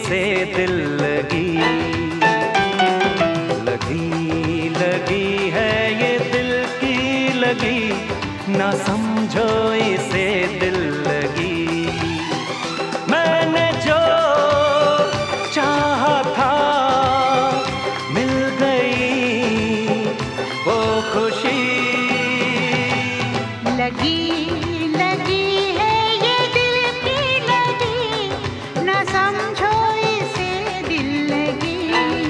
इसे दिल लगी। लगी लगी है ये दिल की लगी, ना समझो इसे दिल लगी। मैंने जो चाहा था मिल गई वो खुशी। लगी लगी है ये दिल की लगी, ना समझो इसे दिल लगी।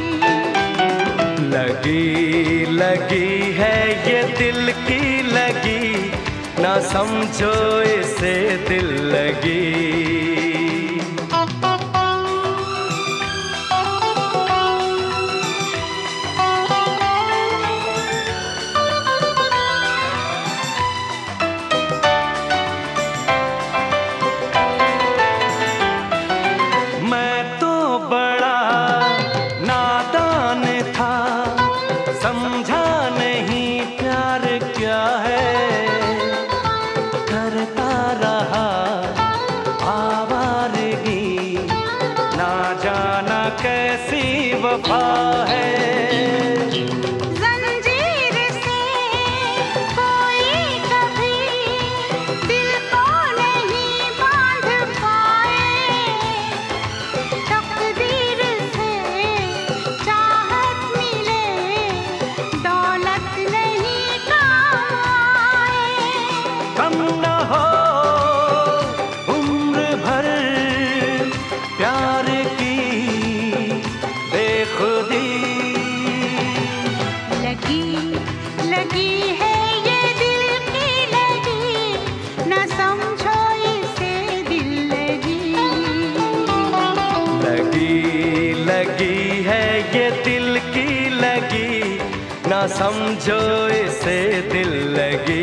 लगी लगी है ये दिल की लगी, ना समझो इसे दिल लगी। मैं तो बड़ा नादान था, समझा नहीं प्यार क्या है। करता रहा आवारगी, ना जाना कैसी वफा है। जंजीर से कोई कभी दिल को नहीं बांध पाए, तकदीर से चाहत मिले दौलत नहीं काम आए। कम न हो उम्र भर प्यार की बेखुदी। लगी लगी है ये दिल की लगी, ना समझो इसे दिल लगी। लगी लगी है ये दिल की लगी, ना समझो इसे दिल लगी।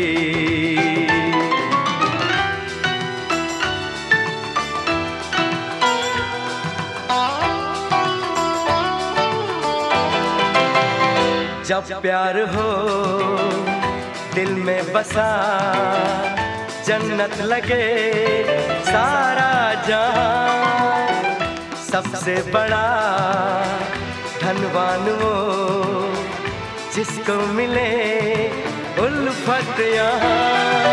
जब प्यार हो दिल में बसा, जन्नत लगे सारा जहां। सबसे बड़ा धनवान वो जिसको मिले उल्फत यहाँ।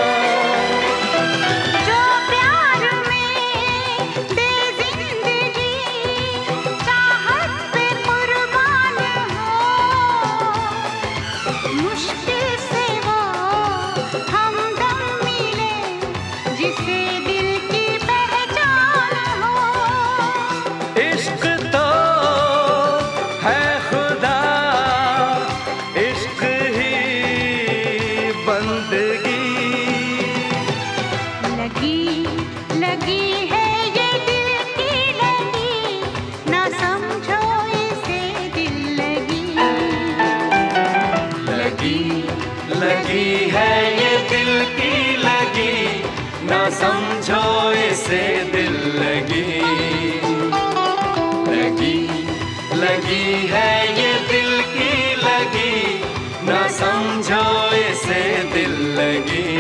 जो प्यार में दे जिंदगी, चाहत पे कुर्बान हो, मुश्किल से वो हमदम मिले जिसे दिल की पहचान हो। इश्क तो है खुदा, इश्क ही बंदगी। लगी लगी है ये दिल की लगी, ना समझो इसे दिल लगी। लगी लगी है ये दिल की लगी, ना समझो इसे दिल लगी। लगी लगी है ये दिल की लगी, ना समझो इसे दिल लगी।